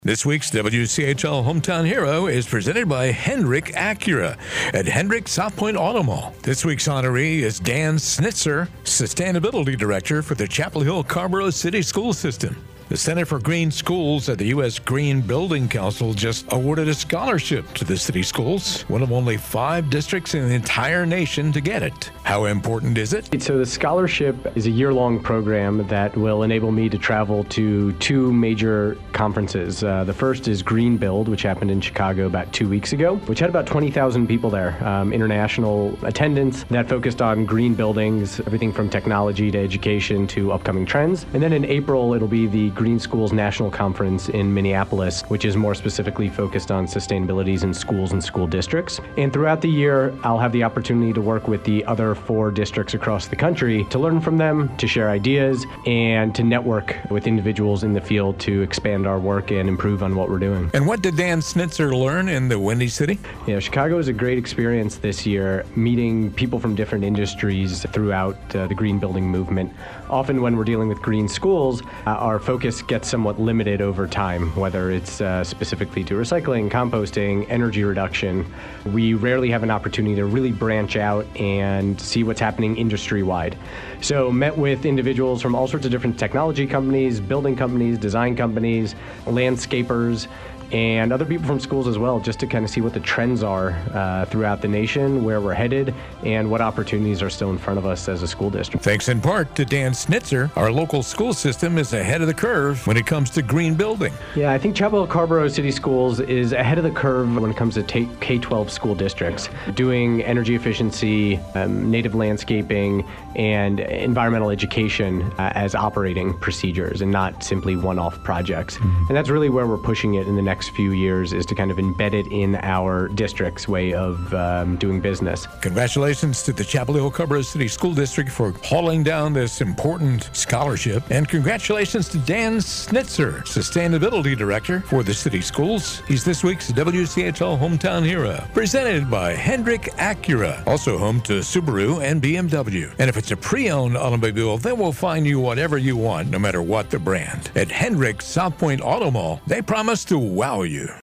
This week's WCHL Hometown Hero is presented by Hendrick Acura at Hendrick South Point Auto Mall. This week's honoree is Dan Snitzer, Sustainability Director for the Chapel Hill Carrboro City School System. The Center for Green Schools at the U.S. Green Building Council just awarded a scholarship to the city schools, one of only 5 districts in the entire nation to get it. How important is it? So the scholarship is a year-long program that will enable me to travel to 2 major conferences. The first is Green Build, which happened in Chicago about 2 weeks ago, which had about 20,000 people there, international attendance that focused on green buildings, everything from technology to education to upcoming trends. And then in April, it'll be the Green Schools National Conference in Minneapolis, which is more specifically focused on sustainabilities in schools and school districts. And throughout the year, I'll have the opportunity to work with the other 4 districts across the country to learn from them, to share ideas, and to network with individuals in the field to expand our work and improve on what we're doing. And what did Dan Snitzer learn in the Windy City? Chicago is a great experience this year, meeting people from different industries throughout the green building movement. Often when we're dealing with green schools, our focus gets somewhat limited over time, whether it's specifically to recycling, composting, energy reduction. We rarely have an opportunity to really branch out and see what's happening industry-wide. So met with individuals from all sorts of different technology companies, building companies, design companies, landscapers, and other people from schools as well, just to kind of see what the trends are throughout the nation, where we're headed, and what opportunities are still in front of us as a school district. Thanks in part to Dan Snitzer, our local school system is ahead of the curve when it comes to green building. Yeah, I think Chapel Hill Carrboro City Schools is ahead of the curve when it comes to K-12 school districts, doing energy efficiency, native landscaping, and environmental education as operating procedures and not simply one-off projects. And that's really where we're pushing it in the next few years, is to kind of embed it in our district's way of doing business. Congratulations to the Chapel Hill Carrboro City School District for hauling down this important scholarship. And congratulations to Dan Snitzer, Sustainability Director for the city schools. He's this week's WCHL Hometown Hero, presented by Hendrick Acura, also home to Subaru and BMW. And if it's a pre-owned automobile, then we'll find you whatever you want, no matter what the brand. At Hendrick South Point Auto Mall, they promise to wow you.